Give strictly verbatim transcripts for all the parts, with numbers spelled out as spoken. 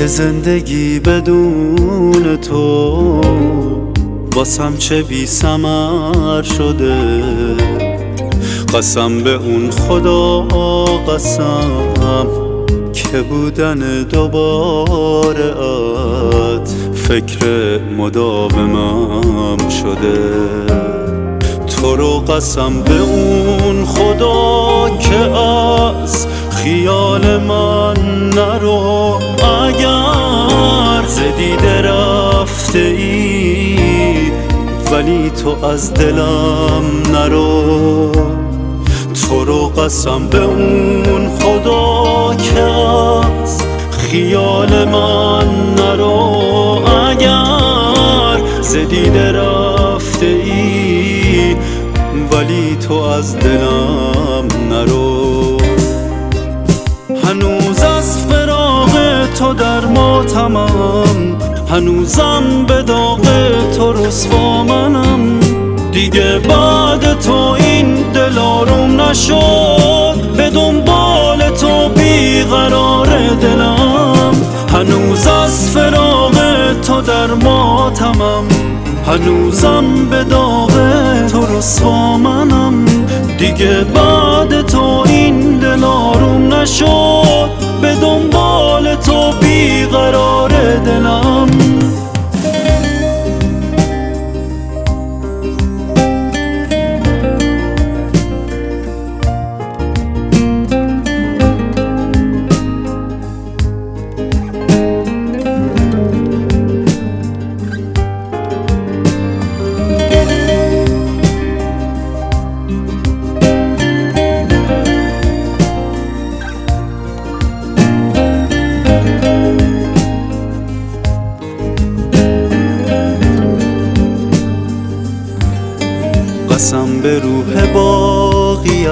که زندگی بدون تو واسم چه بی ثمر شده. قسم به اون خدا قسم که بودن دوباره ات فکر مداومم شده. تو رو قسم به اون خدا که از خیال من نرو، اگر ز دیده رفته ای ولی تو از دلم نرو. تو رو قسم به اون خدا که از خیال من نرو، اگر ز دیده رفته ای ولی تو از دلم نرو. هنوز از فراق تو در ماتمم، هنوزم به داغ تو رسوا منم. دیگه بعد تو این دل آروم نشد، به دنبال تو بیقرار دلم. هنوز از فراق تو در ماتمم، هنوزم به داغ تو رسوا منم. دیگه بعد تو این دل آروم نشد، به دنبال تو بیقرار دلم. قسم به روح باقیت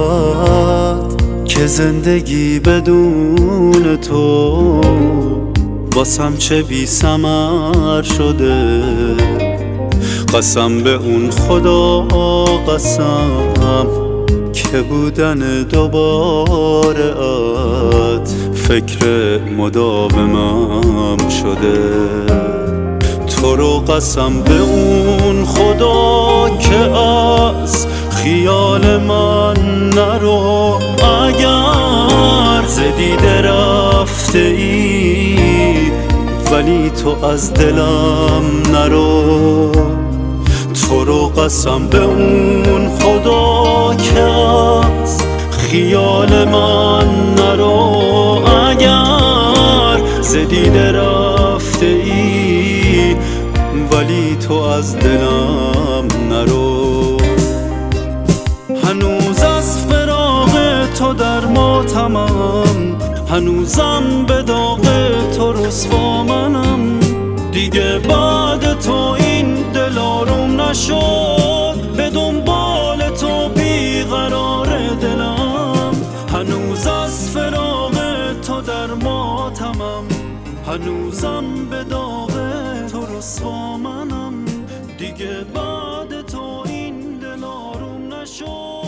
که زندگی بدون تو واسم چه بی ثمر شده. قسم به اون خدا قسم که بودن دوباره ات فکر مداومم شده. تو رو قسم به اون خدا که از خیال من نرو، اگر ز دیده رفته ای ولی تو از دلم نرو. تو رو قسم به اون خدا که از خیال من نرو، اگر ز دیده رفته ای ولی تو از دلم نرو. هنوز از فراق تو در ماتمم، هنوزم به داغ تو رسوا منم. دیگه بعد تو این دل آروم نشد، به دنبال تو بیقرار دلم. هنوز از فراق تو در ماتمم، هنوزم به داغ تو رسوا منم. دیگه بعد تو این دل آروم نشد.